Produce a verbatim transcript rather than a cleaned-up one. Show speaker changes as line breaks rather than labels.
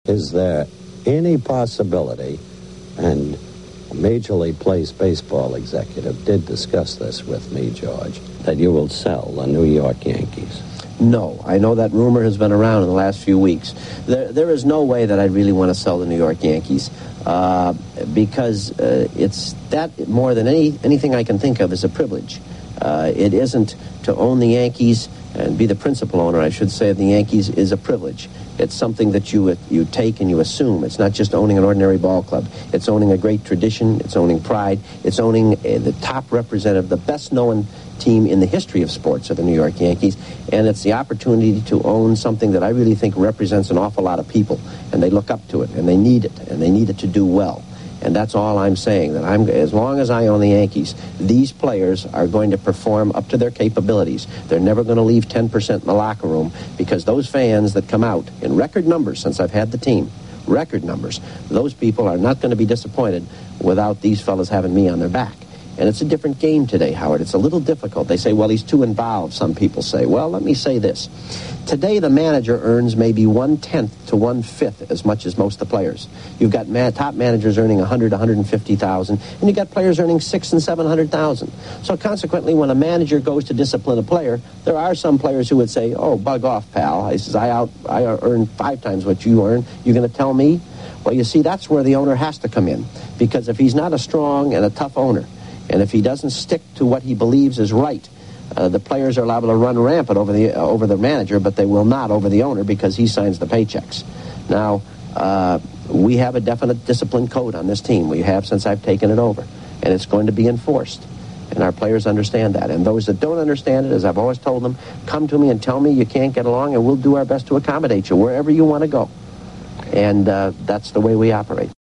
is there any possibility, and a Major League Place baseball executive did discuss this with me, George, that you will sell the New York Yankees?
No. I know that rumor has been around in the last few weeks. There, there is no way that I'd really want to sell the New York Yankees uh, because uh, it's that more than any anything I can think of is a privilege. Uh, it isn't to own the Yankees and be the principal owner, I should say, of the Yankees is a privilege. It's something that you you take and you assume. It's not just owning an ordinary ball club. It's owning a great tradition. It's owning pride. It's owning uh, the top representative, the best-known team in the history of sports of the New York Yankees. And it's the opportunity to own something that I really think represents an awful lot of people. And they look up to it, and they need it, and they need it to do well. And that's all I'm saying, that I'm, as long as I own the Yankees, these players are going to perform up to their capabilities. They're never going to leave ten percent in the locker room, because those fans that come out in record numbers since I've had the team, record numbers, those people are not going to be disappointed without these fellas having me on their back. And it's a different game today, Howard. It's a little difficult. They say, well, he's too involved, some people say. Well, let me say this. Today, the manager earns maybe one-tenth to one-fifth as much as most of the players. You've got man- top managers earning one hundred, one hundred fifty thousand, and you've got players earning six and seven hundred thousand. So consequently, when a manager goes to discipline a player, there are some players who would say, oh, bug off, pal. He says, I, out, I earn five times what you earn. You're going to tell me? Well, you see, that's where the owner has to come in, because if he's not a strong and a tough owner, and if he doesn't stick to what he believes is right, uh, the players are liable to run rampant over the uh, over the manager, but they will not over the owner, because he signs the paychecks. Now, uh, we have a definite discipline code on this team. We have since I've taken it over, and it's going to be enforced. And our players understand that. And those that don't understand it, as I've always told them, come to me and tell me you can't get along, and we'll do our best to accommodate you wherever you want to go. And uh, that's the way we operate.